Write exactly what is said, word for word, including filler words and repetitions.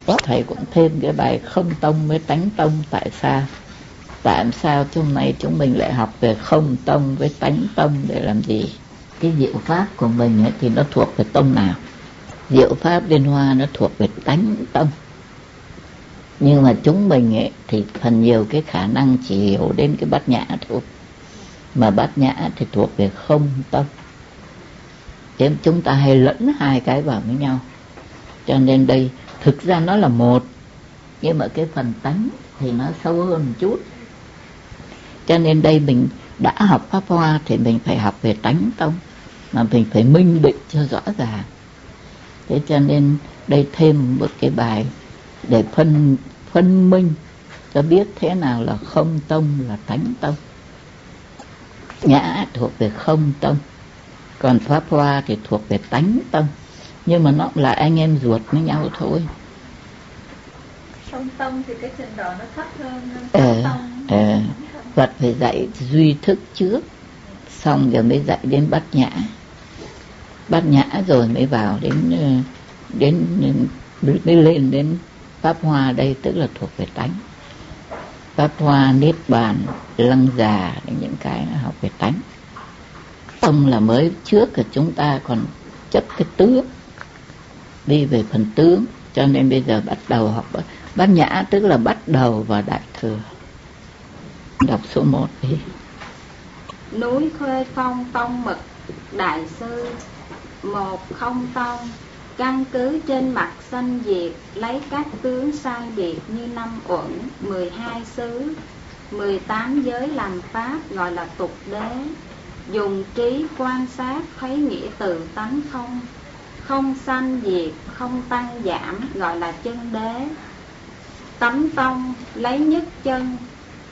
Thầy cũng thêm cái bài không tông với tánh tông. Tại sao? Tại sao hôm nay chúng mình lại học về không tông với tánh tông để làm gì? Cái diệu pháp của mình ấy thì nó thuộc về tông nào? Diệu pháp Liên Hoa nó thuộc về tánh tông. Nhưng mà chúng mình ấy thì phần nhiều cái khả năng chỉ hiểu đến cái bát nhã thôi. Mà bát nhã thì thuộc về không tông. Thế chúng ta hay lẫn hai cái vào với nhau. Cho nên đây thực ra nó là một, nhưng mà cái phần tánh thì nó sâu hơn một chút. Cho nên đây mình đã học Pháp Hoa thì mình phải học về tánh tông, mà mình phải minh định cho rõ ràng. Thế cho nên đây thêm một cái bài để phân phân minh cho biết thế nào là không tông, là tánh tông. Nhã thuộc về không tông, còn Pháp Hoa thì thuộc về tánh tông. Nhưng mà nó là anh em ruột với nhau thôi. Không tông thì cái trình độ nó thấp hơn ờ, tông. ờ, Phật phải dạy duy thức trước, xong rồi mới dạy đến bát nhã. Bát nhã rồi mới vào đến đến mới lên đến Pháp Hoa. Đây tức là thuộc về tánh. Pháp Hoa, Niết Bàn, Lăng Già, những cái nó học về tánh. Tông là mới trước của chúng ta còn chấp cái tướng, đi về phần tướng. Cho nên bây giờ bắt đầu học bát nhã, tức là bắt đầu vào Đại Thừa. Đọc số một đi. Núi Khuê Phong tông mật đại sư. Một không tông, căn cứ trên mặt sanh diệt, lấy các tướng sai biệt như năm uẩn, mười hai xứ, mười tám giới làm pháp, gọi là tục đế. Dùng trí quan sát thấy nghĩa từ tánh không, không sanh diệt, không tăng giảm, gọi là chân đế. Tánh tông lấy nhất chân,